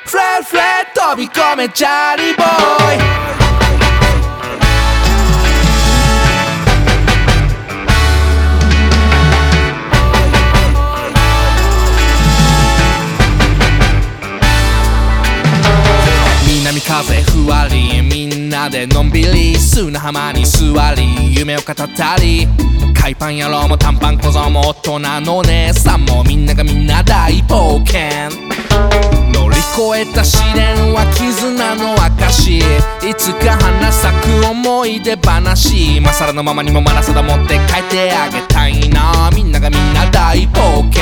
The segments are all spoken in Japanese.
フレッフレッ飛び込めチャーリーボーイ。南風ふわりみんなでのんびり砂浜に座り夢を語ったり海パン野郎も短パン小僧も大人の姉さんもみんながみんな大冒険乗り越えた試練は絆の証いつか花咲く思い出話今更のままにもマラソダ持って帰ってあげたいなみんながみんな大冒険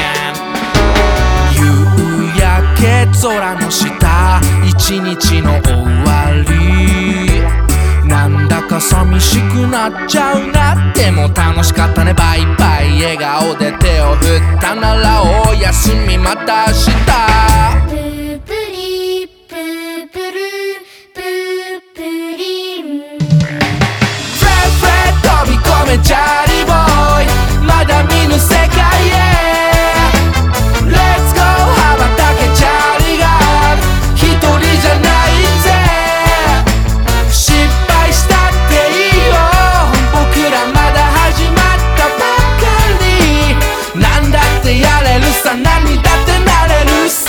夕焼け空の下一日の終わりなんだか寂しくなっちゃうなでも楽しかったねバイバイ笑顔で手を振ったならおやすみまた明日プープリプープルプープリンフレッフレッ飛び込めチャーリーボーイまだ見ぬ世界へLet's go 羽ばたけチャーリーガール一人じゃないぜ失敗したっていいよ僕らまだ始まったばかりなんだってやれるさ何だってなれるさ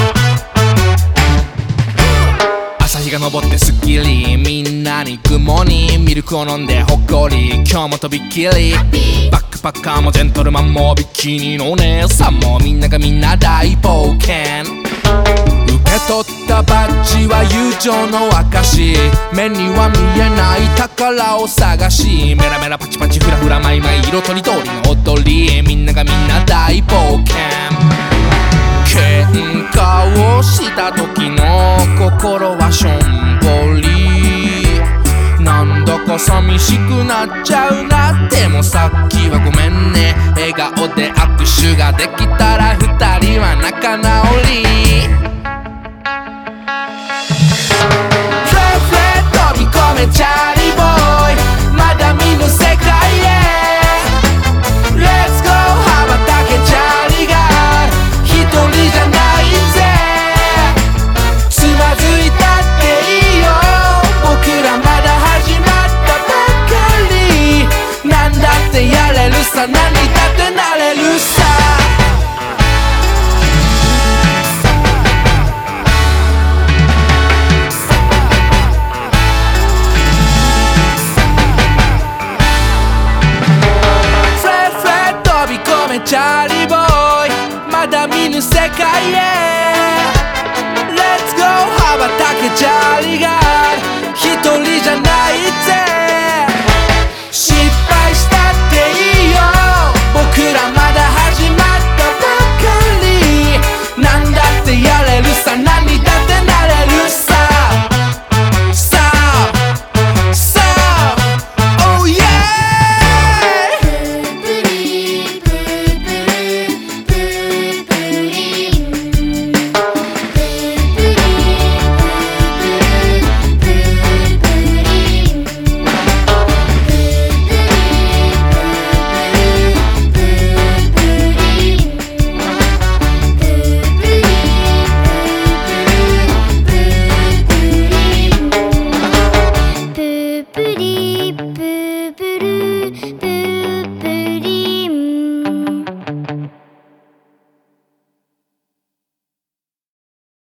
朝日が昇ってスッキリみんなにグッモーニングミルクを飲んでほっこり今日もとびっきりバックパッカーもジェントルマンもビキニのお姉さんもみんながみんな大冒険受け取ったバッジは友情の証目には見えない宝を探しメラメラパチパチフラフラマイマイ色とりどりの踊りみんながみんな大冒険喧嘩をした時の心はしょんぼりなんだか寂しくなっちゃうなでもさっきはごめんね笑顔で握手ができたら二人は仲直りフレッフレッ飛び込めチャーリーボーイまだ見ぬ世界へ Let's go 羽ばたけチャーリーガール一人じゃないぜつまずいたっていいよ僕らまだ始まったばかりなんだってやれるさ何だってなれるさフレッフレッ飛び込めチャーリーボーイまだ見ぬ世界へ Let's go 羽ばたけチャーリーガー